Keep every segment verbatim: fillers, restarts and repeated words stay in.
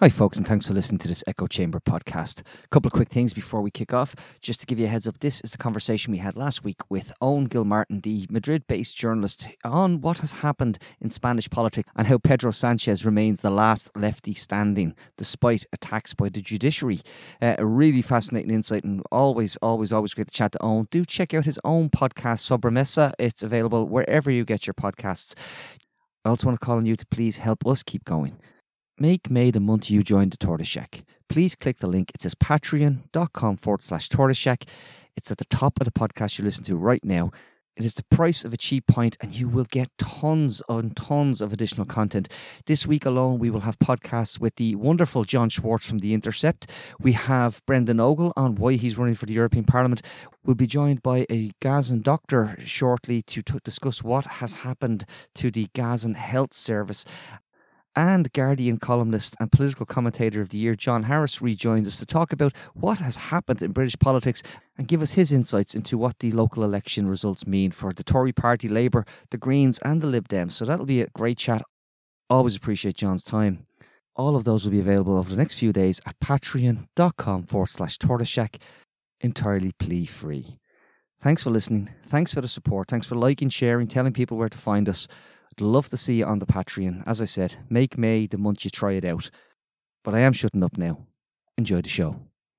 Hi folks, and thanks for listening to this Echo Chamber podcast. A couple of quick things before we kick off. Just to give you a heads up, this is the conversation we had last week with Owen Gilmartin, the Madrid-based journalist, on what has happened in Spanish politics and how Pedro Sanchez remains the last lefty standing despite attacks by the judiciary. Uh, a really fascinating insight, and always, always, always great to chat to Owen. Do check out his own podcast, Sobremesa. It's available wherever you get your podcasts. I also want to call on you to please help us keep going. Make May the month you join the Tortoise Shack. Please click the link. It says patreon.com forward slash Tortoise Shack. It's at the top of the podcast you listen to right now. It is the price of a cheap pint, and you will get tons and tons of additional content. This week alone, we will have podcasts with the wonderful John Schwartz from The Intercept. We have Brendan Ogle on why he's running for the European Parliament. We'll be joined by a Gazan doctor shortly to t- discuss what has happened to the Gazan Health Service. And Guardian columnist and political commentator of the year, John Harris, rejoins us to talk about what has happened in British politics and give us his insights into what the local election results mean for the Tory party, Labour, the Greens and the Lib Dems. So that'll be a great chat. Always appreciate John's time. All of those will be available over the next few days at patreon.com forward slash Tortoise Shack, entirely plea free. Thanks for listening. Thanks for the support. Thanks for liking, sharing, telling people where to find us. I'd love to see you on the Patreon. As I said, make May the month you try it out. But I am shutting up now. Enjoy the show.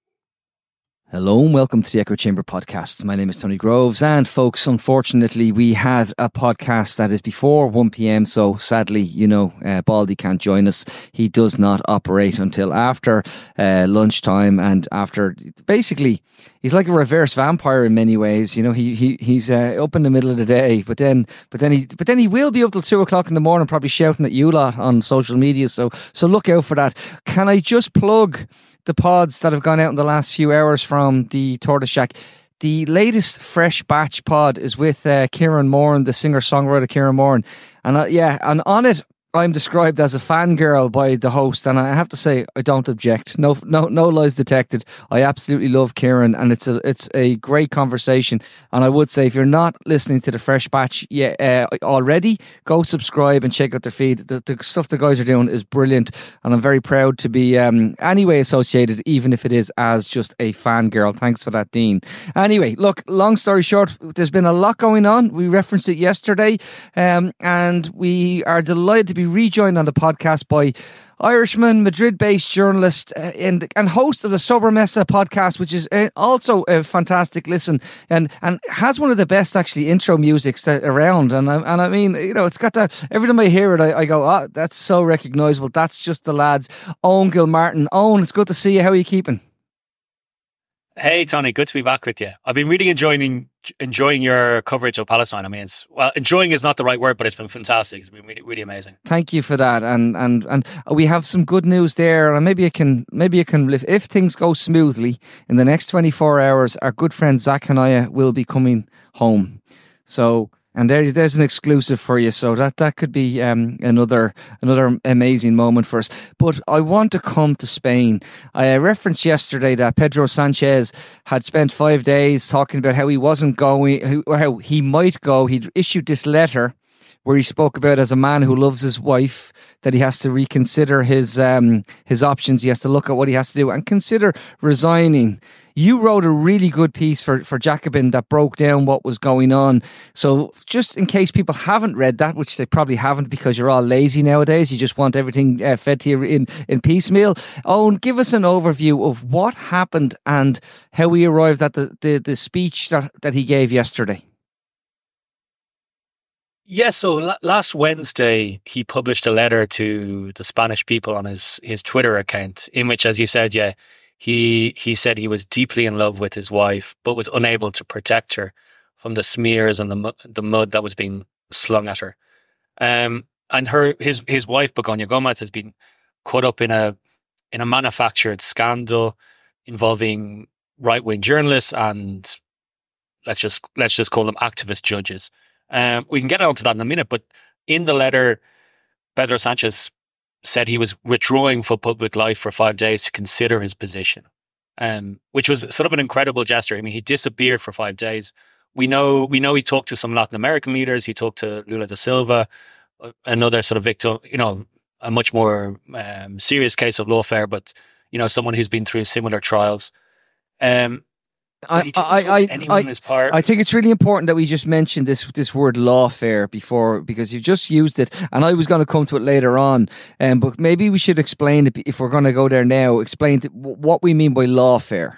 Hello and welcome to the Echo Chamber podcast. My name is Tony Groves, and folks, unfortunately we had a podcast that is before one p.m, so sadly, you know, uh, Baldy can't join us. He does not operate until after uh, lunchtime, and after, basically, he's like a reverse vampire in many ways. You know, he he he's uh, up in the middle of the day, but then but then he but then he will be up till two o'clock in the morning, probably shouting at you lot on social media. So so look out for that. Can I just plug the pods that have gone out in the last few hours from the Tortoise Shack? The latest fresh batch pod is with uh, Kieran Moran, the singer-songwriter Kieran Moran. And uh, yeah, and on it, I'm described as a fangirl by the host, and I have to say I don't object. No, no, no lies detected. I absolutely love Kieran, and it's a it's a great conversation. And I would say if you're not listening to the fresh batch yet uh, already, go subscribe and check out their feed. The, the stuff the guys are doing is brilliant, and I'm very proud to be um, anyway associated, even if it is as just a fangirl. Thanks for that, Dean. Anyway, look, long story short, there's been a lot going on. We referenced it yesterday, um, and we are delighted to be rejoined on the podcast by Irishman, Madrid-based journalist uh, and, and host of the Sobremesa podcast, which is uh, also a fantastic listen, and and has one of the best actually intro musics that around. And I, and I mean, you know, it's got that. Every time I hear it, I, I go, oh, that's so recognisable. That's just the lads. Owen Gilmartin. Owen, it's good to see you. How are you keeping? Hey Tony, good to be back with you. I've been really enjoying enjoying your coverage of Palestine. I mean, it's, well, enjoying is not the right word, but it's been fantastic. It's been really, really amazing. Thank you for that, and and and we have some good news there. And maybe I can maybe I can if, if things go smoothly in the next twenty-four hours, our good friend Zach Hanaya will be coming home. So. And there, there's an exclusive for you, so that, that could be um, another another amazing moment for us. But I want to come to Spain. I referenced yesterday that Pedro Sanchez had spent five days talking about how he wasn't going, or how he might go. He'd issued this letter where he spoke about, as a man who loves his wife, that he has to reconsider his um, his options. He has to look at what he has to do and consider resigning. You wrote a really good piece for, for Jacobin that broke down what was going on. So just in case people haven't read that, which they probably haven't because you're all lazy nowadays, you just want everything uh, fed to you in, in piecemeal. Owen, give us an overview of what happened and how we arrived at the, the, the speech that, that he gave yesterday. Yeah, so l- last Wednesday, he published a letter to the Spanish people on his, his Twitter account, in which, as you said, yeah, he he said he was deeply in love with his wife, but was unable to protect her from the smears and the mu- the mud that was being slung at her. Um, and her his his wife, Begoña Gomez, has been caught up in a in a manufactured scandal involving right wing journalists and let's just let's just call them activist judges. Um, we can get onto that in a minute, but in the letter, Pedro Sanchez said he was withdrawing from public life for five days to consider his position, um, which was sort of an incredible gesture. I mean, he disappeared for five days. We know, we know he talked to some Latin American leaders. He talked to Lula da Silva, another sort of victim, you know, a much more um, serious case of lawfare, but you know, someone who's been through similar trials. Um, I, I, I, I, part. I think it's really important that we just mention this this word lawfare before, because you've just used it, and I was going to come to it later on. Um, but maybe we should explain it, if we're going to go there now. Explain to, what we mean by lawfare.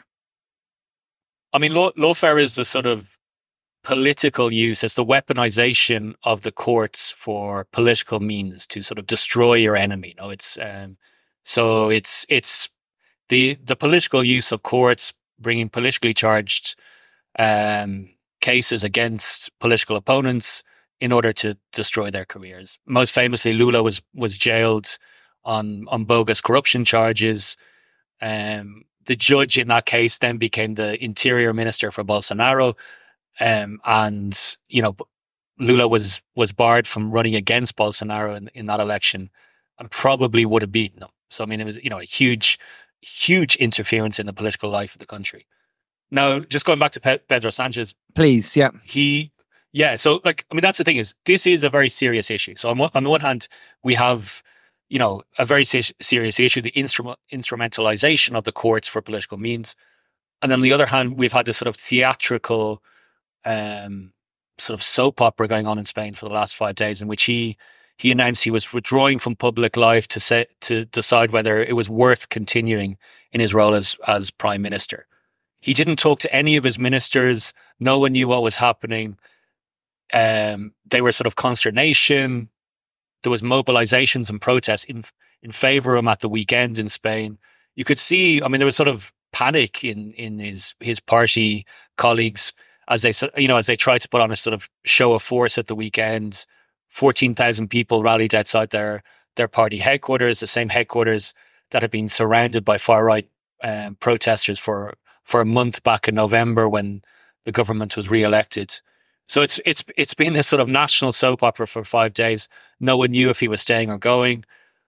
I mean, law, lawfare is the sort of political use. It's the weaponization of the courts for political means to sort of destroy your enemy. You know, it's um, so it's it's the the political use of courts, bringing politically charged um, cases against political opponents in order to destroy their careers. Most famously, Lula was was jailed on on bogus corruption charges. Um, the judge in that case then became the interior minister for Bolsonaro, um, and you know, Lula was was barred from running against Bolsonaro in, in that election, and probably would have beaten him. So I mean, it was, you know, a huge. huge interference in the political life of the country. Now, just going back to Pe- Pedro Sanchez. Please, yeah. He, yeah, so like, I mean, that's the thing is, this is a very serious issue. So on, one, on the one hand, we have, you know, a very se- serious issue, the instru- instrumentalization of the courts for political means. And then on the other hand, we've had this sort of theatrical, um, sort of soap opera going on in Spain for the last five days in which he, He announced he was withdrawing from public life to say, to decide whether it was worth continuing in his role as, as prime minister. He didn't talk to any of his ministers. No one knew what was happening. Um, they were sort of consternation. There was mobilizations and protests in, in favor of him at the weekend in Spain. You could see, I mean, there was sort of panic in, in his, his party colleagues as they, you know, as they tried to put on a sort of show of force at the weekend. fourteen thousand people rallied outside their, their party headquarters, the same headquarters that had been surrounded by far-right um, protesters for, for a month back in November when the government was re-elected. So it's, it's, it's been this sort of national soap opera for five days. No one knew if he was staying or going.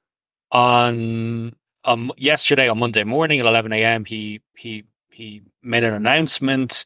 On, um, yesterday, on Monday morning at eleven a.m., he, he, he made an announcement.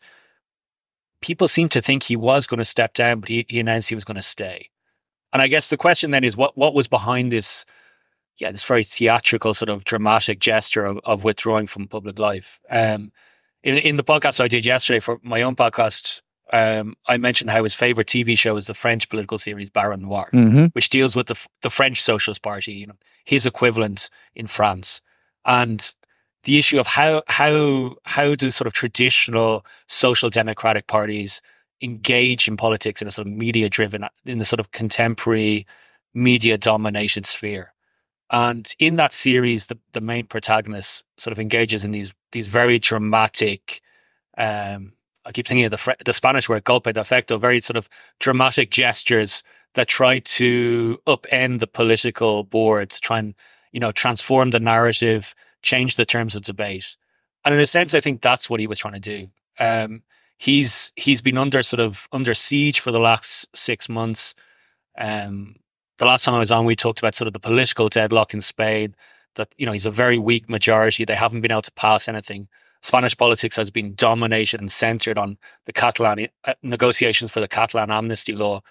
People seemed to think he was going to step down, but he, he announced he was going to stay. And I guess the question then is what, what was behind this, yeah, this very theatrical sort of dramatic gesture of, of withdrawing from public life. Um, in, in the podcast I did yesterday for my own podcast, um, I mentioned how his favorite T V show is the French political series Baron Noir, mm-hmm. which deals with the, the French Socialist Party, you know, his equivalent in France. And the issue of how, how, how do sort of traditional social democratic parties engage in politics in a sort of media driven, in the sort of contemporary media dominated sphere. And in that series, the, the main protagonist sort of engages in these, these very dramatic, um, I keep thinking of the, the Spanish word golpe de efecto, very sort of dramatic gestures that try to upend the political board, to try and, you know, transform the narrative, change the terms of debate. And in a sense, I think that's what he was trying to do. Um, He's he's been under sort of under siege for the last six months. Um, the last time I was on, we talked about sort of the political deadlock in Spain. That, you know, he's a very weak majority. They haven't been able to pass anything. Spanish politics has been dominated and centered on the Catalan uh, negotiations for the Catalan amnesty law,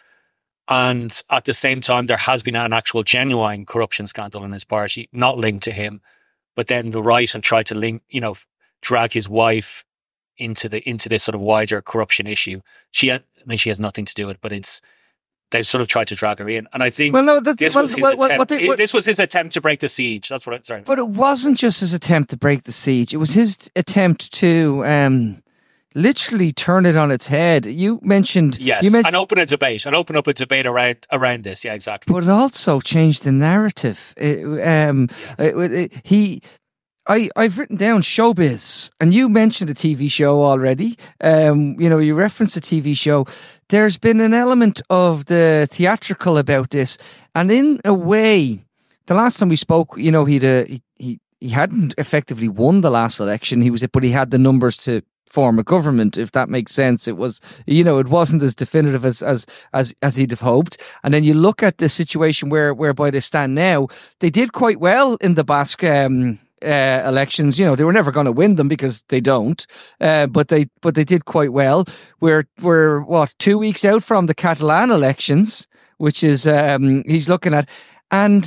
and at the same time, there has been an actual genuine corruption scandal in his party, not linked to him, but then the right have tried to link, you know, drag his wife into the into this sort of wider corruption issue. She, had, I mean, she has nothing to do with it, but it's they've sort of tried to drag her in. And I think well, no, that, this well, was his well, attempt. What they, what, this was his attempt to break the siege. That's what. I, sorry, but it wasn't just his attempt to break the siege. It was his attempt to um, literally turn it on its head. You mentioned yes, you men- and open a debate, and open up a debate around around this. Yeah, exactly. But it also changed the narrative. It, um, yes. it, it, he. I, I've written down showbiz, and you mentioned the T V show already. Um, you know, you referenced the T V show. There's been an element of the theatrical about this, and in a way, the last time we spoke, you know, he'd uh, he he he hadn't effectively won the last election. He was, but he had the numbers to form a government, if that makes sense. It was, you know, it wasn't as definitive as as as as he'd have hoped. And then you look at the situation where whereby they stand now. They did quite well in the Basque Um, Uh, elections. You know, they were never going to win them because they don't. Uh, but they, but they did quite well. We're, we're what, two weeks out from the Catalan elections, which is um, he's looking at, and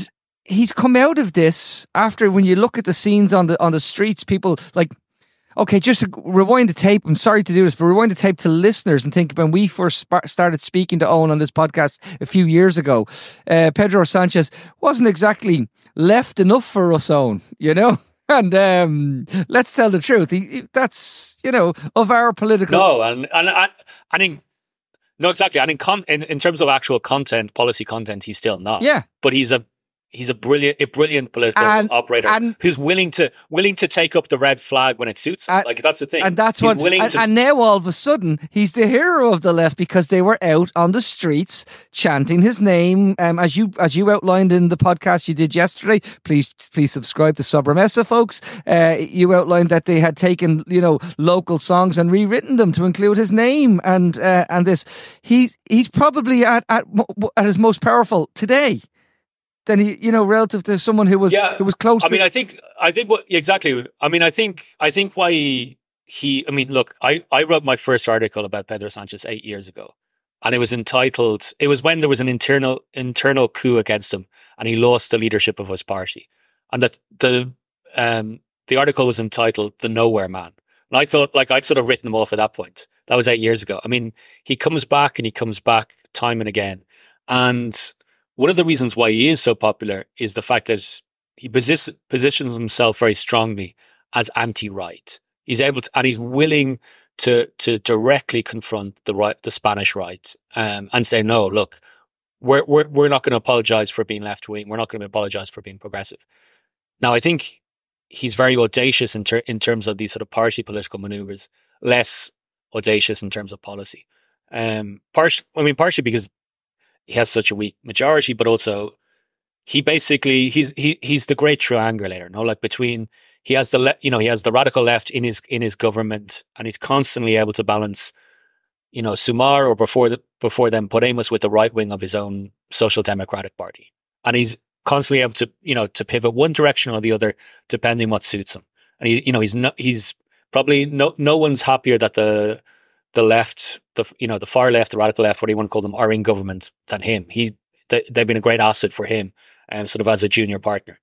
he's come out of this after, when you look at the scenes on the on the streets, people like, okay, just to rewind the tape. I'm sorry to do this, but rewind the tape to listeners and think when we first sp- started speaking to Owen on this podcast a few years ago, uh, Pedro Sanchez wasn't exactly left enough for us, Owen, you know? And um, let's tell the truth. He, he, that's, you know, of our political... No, and, and I, I think... No, exactly. And in, com- in in terms of actual content, policy content, he's still not. Yeah. But he's a he's a brilliant a brilliant political and, operator and, who's willing to willing to take up the red flag when it suits him. And, like, that's the thing. And that's he's what. Willing and, to, and now all of a sudden he's the hero of the left because they were out on the streets chanting his name. Um, as you as you outlined in the podcast you did yesterday. Please please subscribe to Sobremesa, folks. Uh, you outlined that they had taken, you know, local songs and rewritten them to include his name and uh, and this. He's he's probably at, at at his most powerful today. Than he, you know, relative to someone who was yeah, who was close. I to mean, I think, I think what exactly. I mean, I think, I think why he, he. I mean, look, I, I wrote my first article about Pedro Sanchez eight years ago, and it was entitled. It was when there was an internal internal coup against him, and he lost the leadership of his party, and that the um the article was entitled "The Nowhere Man." And I thought, like, I'd sort of written him off at that point. That was eight years ago. I mean, he comes back and he comes back time and again, and one of the reasons why he is so popular is the fact that he posi- positions himself very strongly as anti-right. He's able to, and he's willing to to directly confront the right, the Spanish right, um, and say, no, look, we're we're we're not going to apologize for being left wing. We're not going to apologize for being progressive. Now, I think he's very audacious in ter- in terms of these sort of party political maneuvers, less audacious in terms of policy. Um, part- I mean, partially because he has such a weak majority, but also he basically, he's, he, he's the great triangulator, no? Like between, he has the, le- you know, he has the radical left in his, in his government, and he's constantly able to balance, you know, Sumar or before the, before then Podemos with the right wing of his own Social Democratic Party. And he's constantly able to, you know, to pivot one direction or the other, depending what suits him. And he, you know, he's not, he's probably no, no one's happier that the, the left, the, you know, the far left, the radical left, what do you want to call them, are in government than him. He, they, they've been a great asset for him, um, sort of as a junior partner.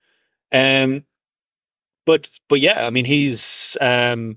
Um, but, but yeah, I mean, he's, um,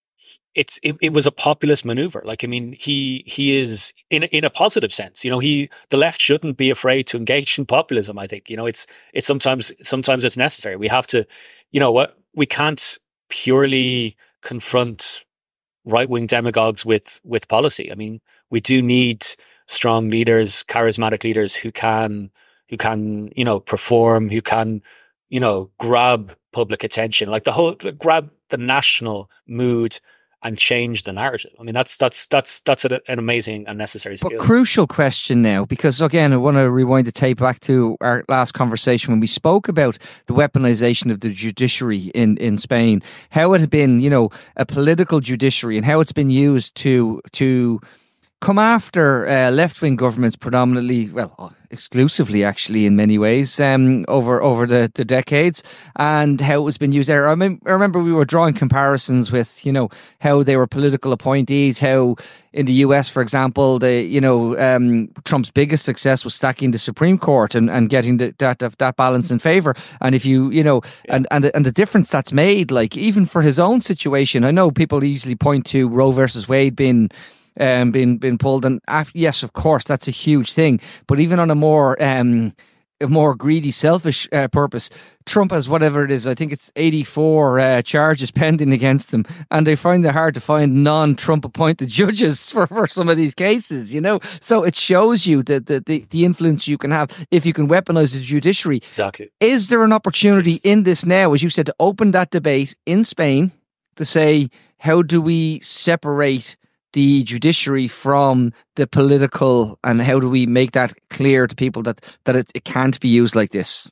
it's, it, it was a populist maneuver. Like, I mean, he, he is in, in a positive sense, you know, he, the left shouldn't be afraid to engage in populism. I think, you know, it's, it's sometimes, sometimes it's necessary. We have to, you know what, we can't purely confront right-wing demagogues with, with policy. I mean, we do need strong leaders, charismatic leaders who can, who can, you know, perform, who can, you know, grab public attention, like the whole, grab the national mood and change the narrative. I mean, that's, that's, that's, that's an, an amazing and necessary skill. But crucial question now, because again, I want to rewind the tape back to our last conversation when we spoke about the weaponization of the judiciary in, in Spain, how it had been, you know, a political judiciary and how it's been used to, to, come after uh, left-wing governments predominantly, well, exclusively actually in many ways, um, over over the, the decades, and how it was been used there. I, mean, I remember we were drawing comparisons with, you know, how they were political appointees, how in the U S, for example, the, you know, um, Trump's biggest success was stacking the Supreme Court and, and getting the, that that balance in favor. And if you, you know, yeah. and, and, the, and the difference that's made, like even for his own situation, I know people easily point to Roe versus Wade being Um, been been pulled, and after, yes, of course, that's a huge thing. But even on a more um, a more greedy, selfish uh, purpose, Trump has whatever it is. I think it's eighty-four uh, charges pending against him, and they find it hard to find non-Trump appointed judges for, for some of these cases. You know, so it shows you the, the the the influence you can have if you can weaponize the judiciary. Exactly. Is there an opportunity in this now, as you said, to open that debate in Spain to say, how do we separate the judiciary from the political, and how do we make that clear to people that that it, it can't be used like this?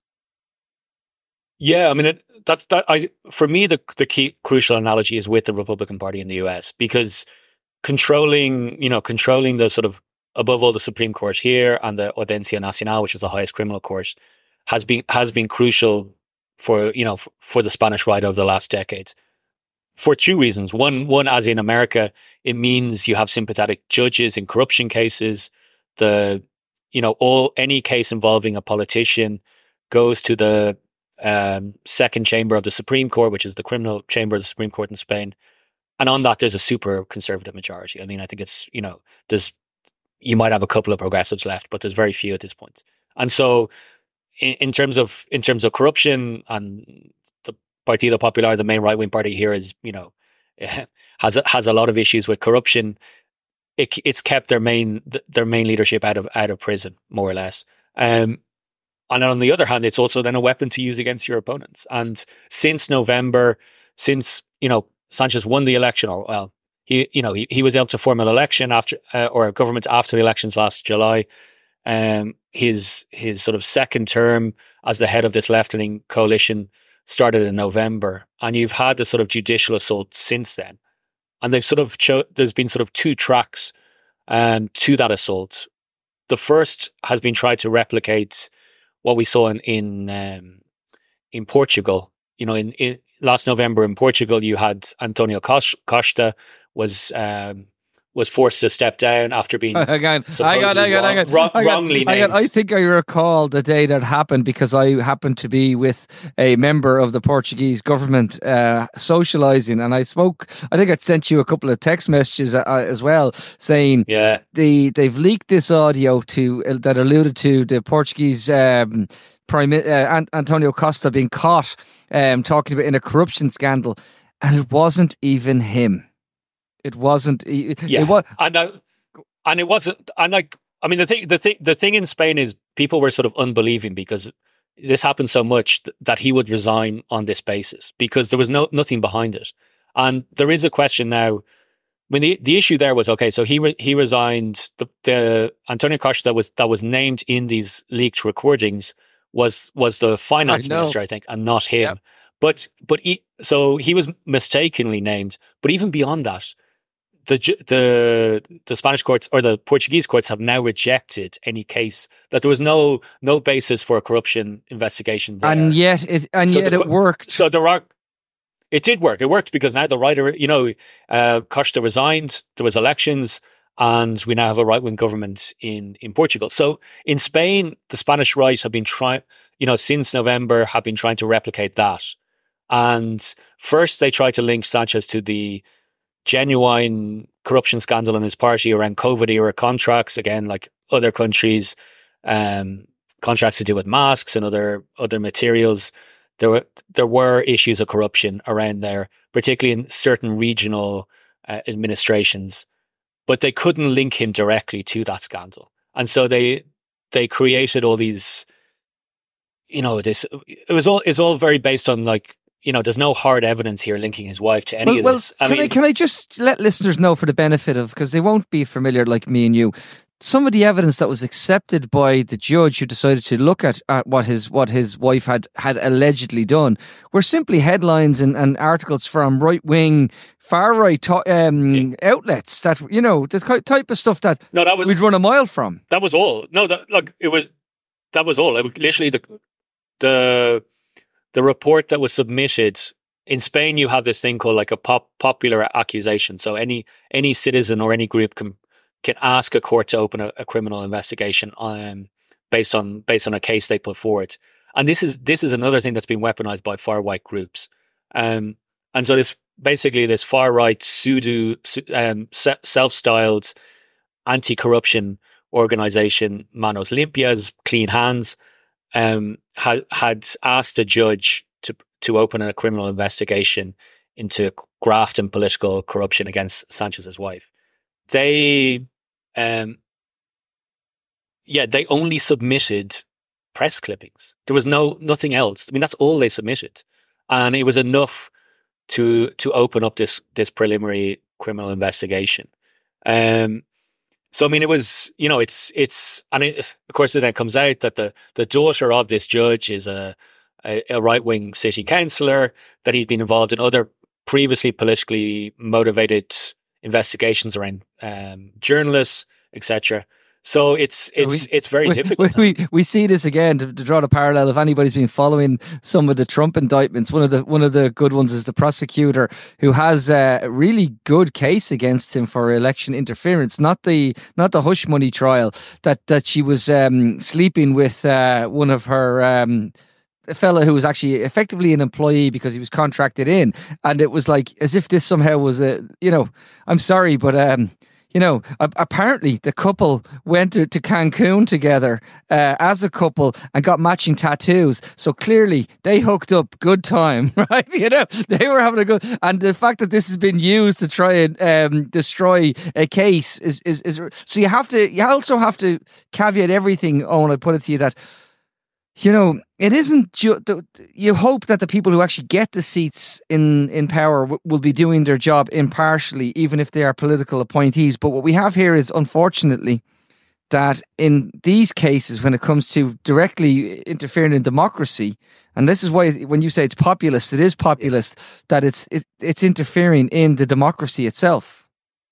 Yeah, I mean, it, that's that. I for me, the the key crucial analogy is with the Republican Party in the U S, because controlling, you know, controlling the sort of above all the Supreme Court here and the Audiencia Nacional, which is the highest criminal court, has been has been crucial for you know for, for the Spanish right over the last decade. For two reasons. One, one, as in America, it means you have sympathetic judges in corruption cases. The, you know, all, any case involving a politician, goes to the um, second chamber of the Supreme Court, which is the criminal chamber of the Supreme Court in Spain. And on that, there's a super conservative majority. I mean, I think it's, you know, there's, you might have a couple of progressives left, but there's very few at this point. And so in, in terms of, in terms of corruption, and the Partido Popular, the main right-wing party here, is, you know, has, has a lot of issues with corruption. It, it's kept their main, their main leadership out of, out of prison, more or less. Um, and on the other hand, it's also then a weapon to use against your opponents. And since November, since, you know, Sanchez won the election, or well, he, you know, he, he was able to form an election after, uh, or a government after the elections last July. Um, his, his sort of second term as the head of this left-wing coalition started in November, and you've had the sort of judicial assault since then. And they've sort of, cho- there's been sort of two tracks, um, to that assault. The first has been tried to replicate what we saw in, in, um, in Portugal. You know, in, in last November in Portugal, you had Antonio Costa was um, was forced to step down after being hang on, supposedly hang on, hang on, wrong, hang on, wrong, hang on, wrongly hang named. on. I think I recall the day that happened because I happened to be with a member of the Portuguese government uh, socialising, and I spoke. I think I'd sent you a couple of text messages uh, as well saying, yeah, the they've leaked this audio to uh, that alluded to the Portuguese. Um, Prime uh, Antonio Costa being caught um, talking about in a corruption scandal, and it wasn't even him. It wasn't. It, yeah, it was, and I, and it wasn't. And like, I mean, the thing, the thing, the thing in Spain is people were sort of unbelieving because this happened so much th- that he would resign on this basis because there was no nothing behind it. And there is a question now. I mean, the the issue there was okay. So he re- he resigned. The, the Antonio Costa was that was named in these leaked recordings. was was the finance I minister, I think, and not him. Yep. But but he, so he was mistakenly named. But even beyond that, the the the Spanish courts or the Portuguese courts have now rejected any case that there was no no basis for a corruption investigation there. And yet it and so yet the, it worked. So there are. It did work. It worked because now the writer, you know, uh, Costa resigned. There was elections. And we now have a right-wing government in, in Portugal. So in Spain, the Spanish right have been trying, you know, since November, have been trying to replicate that. And first they tried to link Sanchez to the genuine corruption scandal in his party around COVID era contracts, again, like other countries, um, contracts to do with masks and other, other materials. There were, there were issues of corruption around there, particularly in certain regional uh, administrations. But they couldn't link him directly to that scandal. And so they, they created all these, you know, this, it was all, it's all very based on like, you know, there's no hard evidence here linking his wife to any well, of well, this. I can mean, I, can I just let listeners know for the benefit of, because they won't be familiar like me and you, some of the evidence that was accepted by the judge who decided to look at, at what his what his wife had, had allegedly done were simply headlines and, and articles from right-wing, far-right to, um, yeah. outlets that, you know, the type of stuff that, no, that was, we'd run a mile from. That was all. No, that, like, it was, that was all. It was literally the, the, the report that was submitted. In Spain, you have this thing called like a pop, popular accusation. So any, any citizen or any group can, can ask a court to open a, a criminal investigation um, based on based on a case they put forward. And this is this is another thing that's been weaponized by far right groups. Um, and so this basically this far right pseudo um, self-styled anti-corruption organization, Manos Limpias, Clean Hands, um, had had asked a judge to to open a criminal investigation into graft and political corruption against Sanchez's wife. They, um, yeah, they only submitted press clippings. There was no, nothing else. I mean, that's all they submitted. And it was enough to, to open up this, this preliminary criminal investigation. Um, so, I mean, it was, you know, it's, it's, and it, of course, it then comes out that the, the daughter of this judge is a, a, a right-wing city councillor, that he'd been involved in other previously politically motivated investigations around um, journalists, et cetera. So it's it's we, it's very we, difficult. We, we we see this again to, to draw the parallel. If anybody's been following some of the Trump indictments, one of the one of the good ones is the prosecutor who has a really good case against him for election interference. Not the not the hush money trial that that she was um, sleeping with uh, one of her. Um, a fella who was actually effectively an employee because he was contracted in, and it was like as if this somehow was a you know I'm sorry, but. Um, You know, apparently the couple went to, to Cancun together uh, as a couple and got matching tattoos. So clearly they hooked up good time, right? You know, they were having a good... And the fact that this has been used to try and um, destroy a case is, is, is... So you have to... You also have to caveat everything, Owen, I put it to you that... You know, it isn't. Ju- you hope that the people who actually get the seats in, in power w- will be doing their job impartially, even if they are political appointees. But what we have here is, unfortunately, that in these cases, when it comes to directly interfering in democracy, and this is why when you say it's populist, it is populist, that it's it, it's interfering in the democracy itself.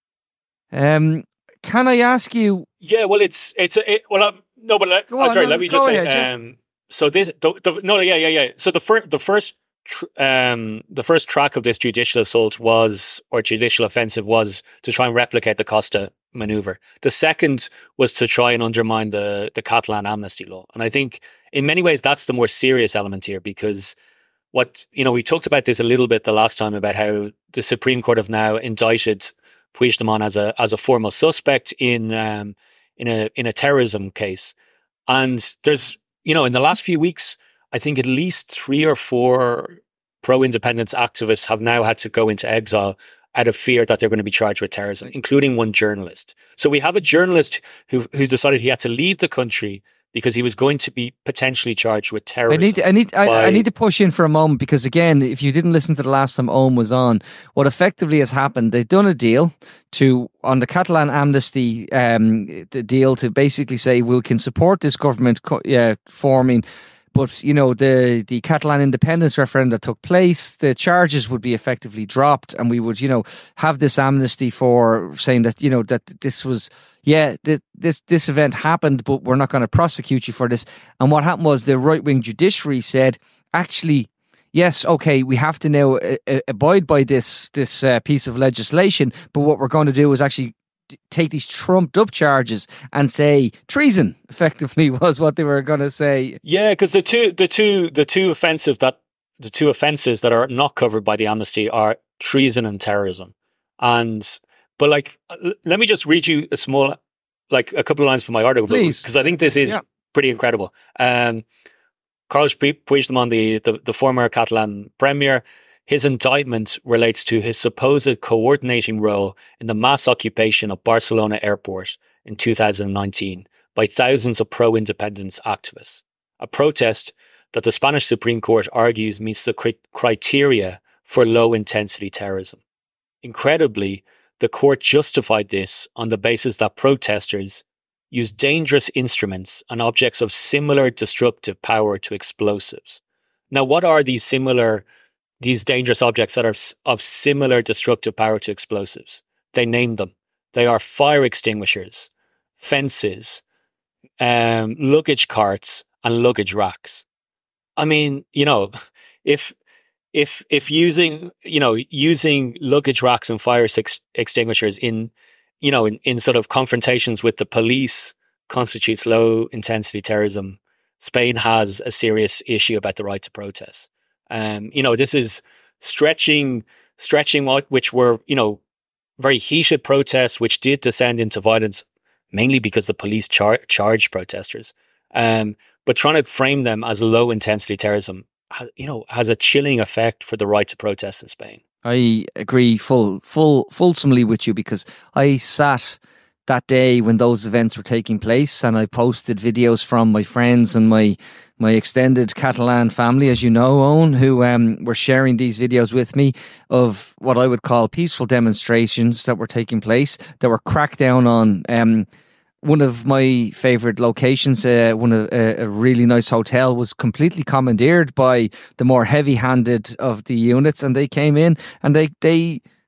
Um, can I ask you? Yeah, well, it's it's it, well, um, no, but let, oh, sorry, no, let me just say. Ahead, um, So this, the, the, no, yeah, yeah, yeah. So the first, the first, tr- um, the first track of this judicial assault was, or judicial offensive was to try and replicate the Costa maneuver. The second was to try and undermine the, the Catalan amnesty law. And I think in many ways that's the more serious element here because what, you know, we talked about this a little bit the last time about how the Supreme Court have now indicted Puigdemont as a, as a formal suspect in, um, in a, in a terrorism case. And there's, you know, in the last few weeks, I think at least three or four pro-independence activists have now had to go into exile out of fear that they're going to be charged with terrorism, including one journalist. So we have a journalist who who decided he had to leave the country because he was going to be potentially charged with terrorism. I need, I need, I, by... I need to push in for a moment because, again, if you didn't listen to the last time Owen was on, what effectively has happened, they've done a deal to on the Catalan amnesty um, the deal to basically say we can support this government uh, forming. But, you know, the, the Catalan independence referendum took place, the charges would be effectively dropped and we would, you know, have this amnesty for saying that, you know, that this was, yeah, th- this this event happened, but we're not going to prosecute you for this. And what happened was the right-wing judiciary said, actually, yes, okay, we have to now uh, abide by this, this uh, piece of legislation, but what we're going to do is actually take these trumped up charges and say treason effectively was what they were going to say. Yeah, because the two, the two, the two offensive that the two offences that are not covered by the amnesty are treason and terrorism. And but like, l- let me just read you a small, like a couple of lines from my article, because I think this is yeah. pretty incredible. Um, Carles Puigdemont, the, the the former Catalan premier. His indictment relates to his supposed coordinating role in the mass occupation of Barcelona airport in two thousand nineteen by thousands of pro-independence activists, a protest that the Spanish Supreme Court argues meets the cri- criteria for low-intensity terrorism. Incredibly, the court justified this on the basis that protesters use dangerous instruments and objects of similar destructive power to explosives. Now, what are these similar These dangerous objects that are of similar destructive power to explosives? They named them. They are fire extinguishers, fences, um, luggage carts, and luggage racks. I mean, you know, if if if using you know using luggage racks and fire ex- extinguishers in you know in, in sort of confrontations with the police constitutes low intensity terrorism, Spain has a serious issue about the right to protest. Um, you know, this is stretching, stretching what, which were, you know, very heated protests, which did descend into violence, mainly because the police char- charged protesters. Um, but trying to frame them as low intensity terrorism, you know, has a chilling effect for the right to protest in Spain. I agree full, full, fulsomely with you because I sat that day when those events were taking place and I posted videos from my friends and my my extended Catalan family, as you know, Owen, who um, were sharing these videos with me of what I would call peaceful demonstrations that were taking place, that were cracked down on. Um, one of my favourite locations, uh, one of uh, a really nice hotel, was completely commandeered by the more heavy-handed of the units, and they came in and they they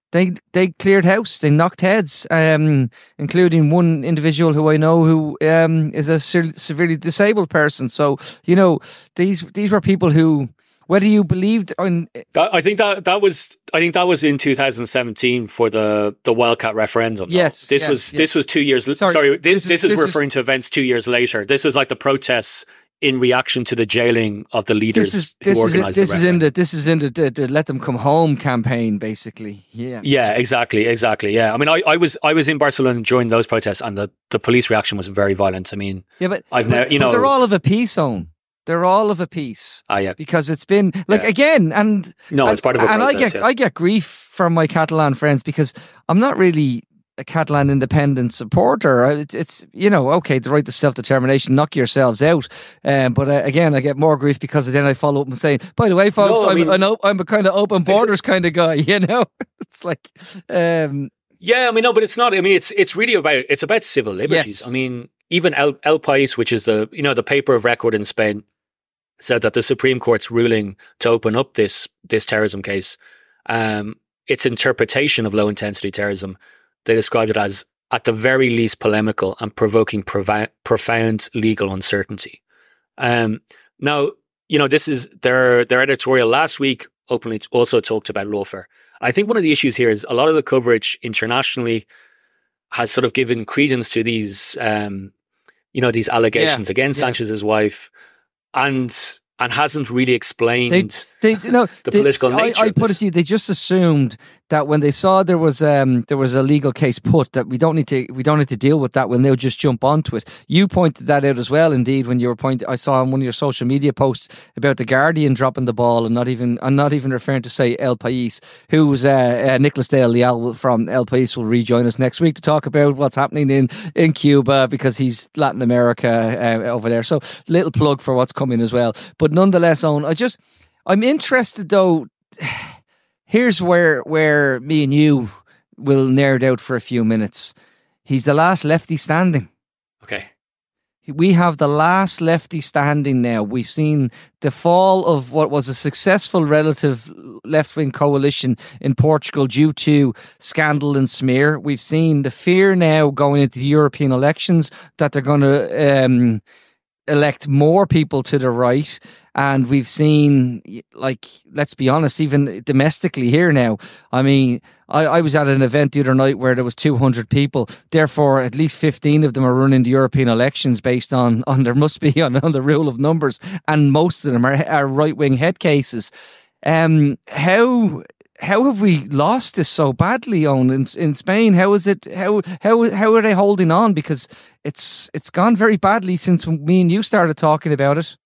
They they cleared house. They knocked heads, um, including one individual who I know who um, is a se- severely disabled person. So you know these these were people who, whether you believed on, I think that that was I think that was in two thousand seventeen for the, the Wildcat referendum. Yes, this yes, was yes. this was two years. Sorry, sorry this this is, this is this referring is, to events two years later. This was like the protests in reaction to the jailing of the leaders this is, who this organised is, the this is in the this is in the, the, the Let Them Come Home campaign, basically. Yeah, yeah, exactly, exactly. Yeah, I mean, I, I was I was in Barcelona during those protests, and the, the police reaction was very violent. I mean, yeah, but I've but, never, you but know, they're all of a piece, Owen. They're all of a piece. Ah, yeah, because it's been like yeah. again, and no, it's part of a and process, I get yeah. I get grief from my Catalan friends because I'm not really a Catalan independent supporter. It's, it's you know, okay, the right to self-determination, knock yourselves out. Um, but uh, again, I get more grief because then I follow up and say, by the way, folks, no, I I'm, mean, an op- I'm a kind of open borders kind of guy, you know? It's like... Um, yeah, I mean, no, but it's not. I mean, it's it's really about, it's about civil liberties. yes. I mean, even El, El País, which is the, you know, the paper of record in Spain, said that the Supreme Court's ruling to open up this, this terrorism case, um, its interpretation of low intensity terrorism, they described it as, at the very least, polemical and provoking provi- profound legal uncertainty. Um, now, you know, this is their their editorial last week openly also talked about lawfare. I think one of the issues here is a lot of the coverage internationally has sort of given credence to these, um, you know, these allegations yeah, against yeah. Sanchez's wife, and and hasn't really explained they, they, no, the they, political nature. I, I of put this. it to you, they just assumed that when they saw there was um there was a legal case put, that we don't need to we don't need to deal with that when they'll just jump onto it. You pointed that out as well, indeed, when you were pointing. I saw on one of your social media posts about the Guardian dropping the ball and not even and not even referring to, say, El País, who's uh, uh, Nicholas Dale Leal from El País will rejoin us next week to talk about what's happening in in Cuba, because he's Latin America uh, over there. So little plug for what's coming as well. But nonetheless, Owen, I just I'm interested though. Here's where where me and you will nerd out for a few minutes. He's the last lefty standing. Okay. We have the last lefty standing now. We've seen the fall of what was a successful relative left-wing coalition in Portugal due to scandal and smear. We've seen the fear now going into the European elections that they're going to um, elect more people to the right. And we've seen, like, let's be honest, even domestically here now. I mean, I, I was at an event the other night where there was two hundred people. Therefore, at least fifteen of them are running the European elections based on, on there must be on, on the rule of numbers. And most of them are, are right-wing head cases. Um, how... How have we lost this so badly, Owen, in, in Spain? How is it? How how how are they holding on? Because it's it's gone very badly since me and you started talking about it.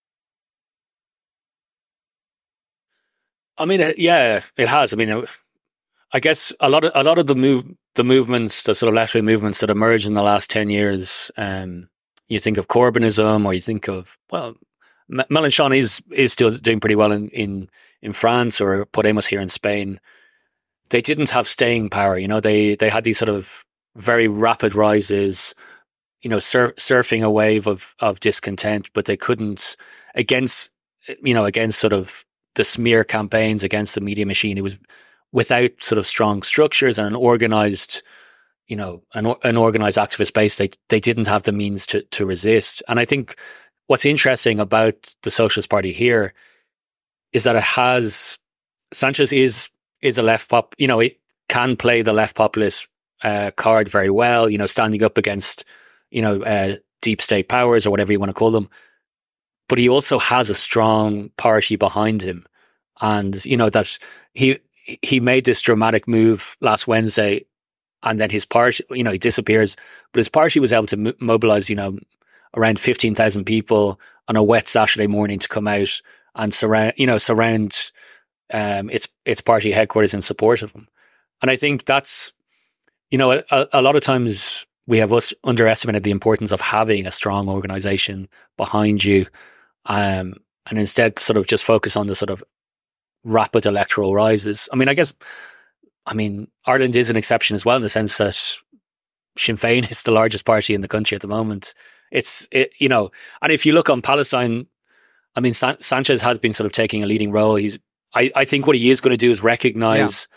I mean, yeah, it has. I mean, I guess a lot of a lot of the move the movements, the sort of left wing movements that emerged in the last ten years. Um, you think of Corbynism, or you think of well, Mélenchon is is still doing pretty well in in. in France, or Podemos here in Spain. They didn't have staying power. You know, they, they had these sort of very rapid rises, you know, sur- surfing a wave of, of discontent, but they couldn't against, you know, against sort of the smear campaigns against the media machine. It was without sort of strong structures and an organized, you know, an, an organized activist base. They, they didn't have the means to, to resist. And I think what's interesting about the Socialist Party here is that it has, Sanchez is, is a left pop, you know, it can play the left populist uh, card very well, you know, standing up against, you know, uh, deep state powers or whatever you want to call them. But he also has a strong party behind him. And, you know, that he, he made this dramatic move last Wednesday, and then his party, you know, he disappears, but his party was able to mo- mobilize, you know, around fifteen thousand people on a wet Saturday morning to come out and surround, you know, surround um, its its party headquarters in support of him. And I think that's, you know, a, a lot of times we have us underestimated the importance of having a strong organization behind you, um, and instead sort of just focus on the sort of rapid electoral rises. I mean, I guess, I mean, Ireland is an exception as well in the sense that Sinn Féin is the largest party in the country at the moment. It's, it, you know, and if you look on Palestine, I mean, San- Sanchez has been sort of taking a leading role. He's, I, I think what he is going to do is recognize yeah.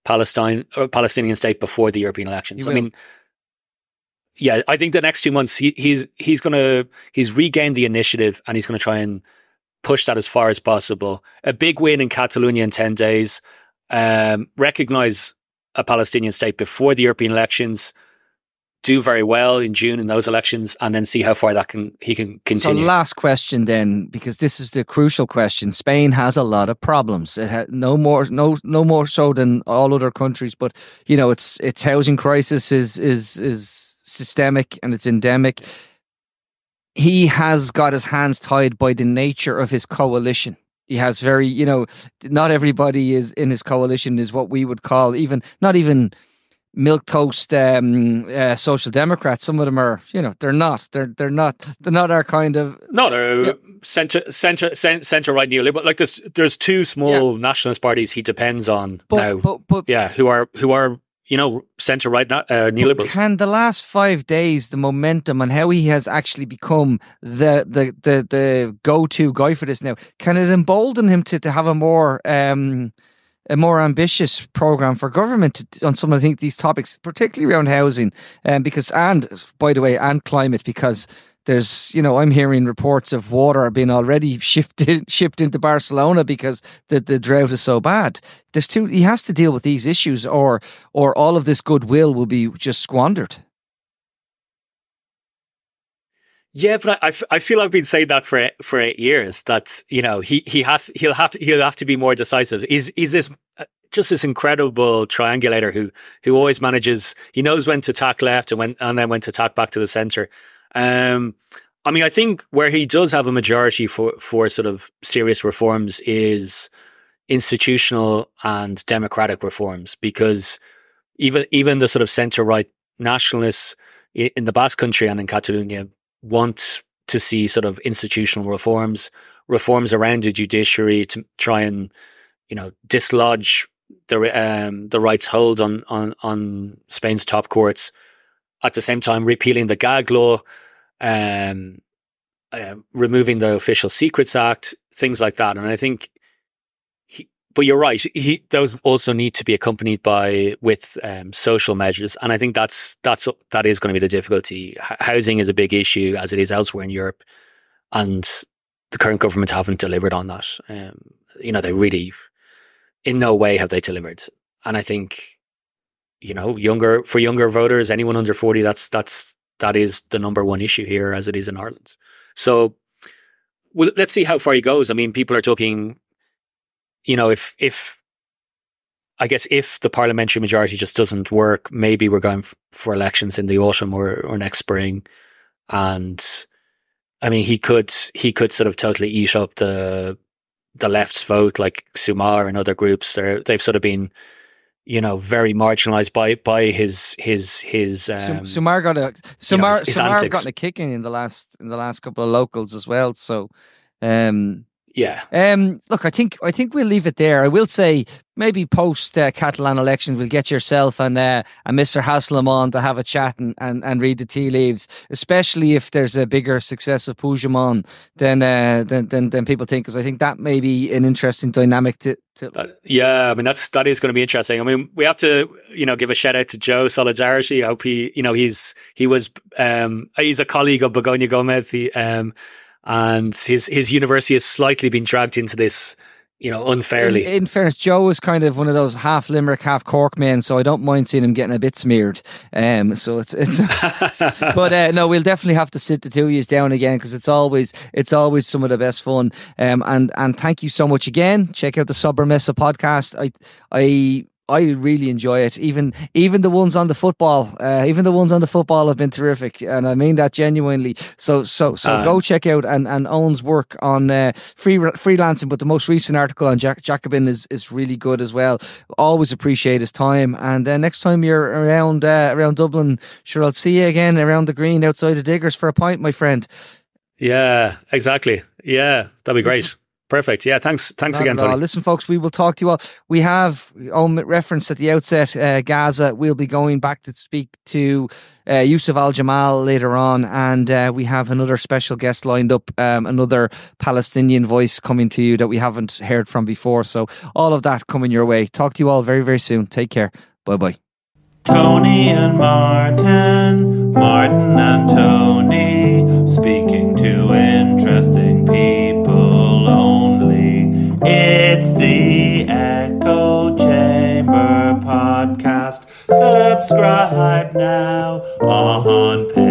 Palestine or Palestinian state before the European elections. I mean, yeah, I think the next two months he, he's he's gonna he's regained the initiative and he's gonna try and push that as far as possible. A big win in Catalonia in ten days. Um, recognize a Palestinian state before the European elections. Do very well in June in those elections, and then see how far that can he can continue. So, last question then, because this is the crucial question. Spain has a lot of problems. It ha- no more, no, no more so than all other countries. But you know, its its housing crisis is is is systemic and it's endemic. He has got his hands tied by the nature of his coalition. He has very, you know, not everybody is in his coalition is what we would call even not even. milquetoast um, uh, social democrats. Some of them are, you know, they're not. They're they're not. They're not our kind of. No, they're yeah. centre centre centre right neoliberal. Like there's there's two small yeah. nationalist parties he depends on but, now. But, but, yeah, who are who are you know centre right uh, neoliberals. Can the last five days, the momentum and how he has actually become the the the, the go to guy for this now, can it embolden him to to have a more um, a more ambitious program for government to, on some of the, these topics, particularly around housing, um, because and by the way, and climate, because there's, you know, I'm hearing reports of water being already shifted shipped into Barcelona because the, the drought is so bad. There's two. He has to deal with these issues, or or all of this goodwill will be just squandered. Yeah, but I, I feel I've been saying that for for eight years. That, you know, he he has he'll have to he'll have to be more decisive. He's he's this just this incredible triangulator who who always manages. He knows when to tack left and when and then when to tack back to the centre. Um, I mean, I think where he does have a majority for for sort of serious reforms is institutional and democratic reforms, because even even the sort of centre right nationalists in the Basque Country and in Catalonia want to see sort of institutional reforms, reforms around the judiciary to try and, you know, dislodge the um, the rights hold on, on, on Spain's top courts. At the same time, repealing the gag law, um, uh, removing the Official Secrets Act, things like that. And I think, he, but you're right, he, those also need to be accompanied by with um, social measures, and I think that's that's that is going to be the difficulty. H- housing is a big issue, as it is elsewhere in Europe, and the current government haven't delivered on that. Um, you know, they really, in no way have they delivered. And I think, you know, younger for younger voters, anyone under forty, that's that's that is the number one issue here, as it is in Ireland. So, well, let's see how far he goes. I mean, people are talking. You know, if, if, I guess if the parliamentary majority just doesn't work, maybe we're going f- for elections in the autumn or, or next spring. And I mean, he could, he could sort of totally eat up the, the left's vote, like Sumar and other groups. They're, they've sort of been, you know, very marginalized by, by his, his, his, um, Sumar got a, Sumar, you know, his, his Sumar gotten a kicking in the last, in the last couple of locals as well. So, um, Yeah. Um. Look, I think I think we'll leave it there. I will say maybe post uh, Catalan elections, we'll get yourself and uh, and Mister Haslam on to have a chat and, and, and read the tea leaves. Especially if there's a bigger success of Puigdemont than uh, than, than than people think, because I think that may be an interesting dynamic to. to that, yeah, I mean that's that is going to be interesting. I mean, we have to, you know, give a shout out to Joe Solidarity. I hope he, you know, he's he was um he's a colleague of Begoña Gómez. He, um. And his, his university has slightly been dragged into this, you know, unfairly. In, in fairness, Joe was kind of one of those half Limerick, half Cork men, so I don't mind seeing him getting a bit smeared. Um, so it's it's, but uh, no, we'll definitely have to sit the two of you down again, because it's always it's always some of the best fun. Um, and and thank you so much again. Check out the Sobremesa podcast. I I. I really enjoy it. Even even the ones on the football, uh, even the ones on the football have been terrific, and I mean that genuinely. So so so um, go check out and, and Owen's work on uh, free freelancing. But the most recent article on Jack, Jacobin is, is really good as well. Always appreciate his time. And uh, next time you're around uh, around Dublin, sure, I'll see you again around the green outside the Diggers for a pint, my friend. Yeah, exactly. Yeah, that'd be great. Perfect. Yeah, thanks. Thanks Not again, at all. Tony. Listen, folks, we will talk to you all. We have um, referenced at the outset uh, Gaza. We'll be going back to speak to uh, Yusuf Al Jamal later on, and uh, we have another special guest lined up, um, another Palestinian voice coming to you that we haven't heard from before. So all of that coming your way. Talk to you all very, very soon. Take care. Bye bye. Tony and Martin, Martin and Tony, speaking to interesting people only. It's the Echo Chamber Podcast. Subscribe now on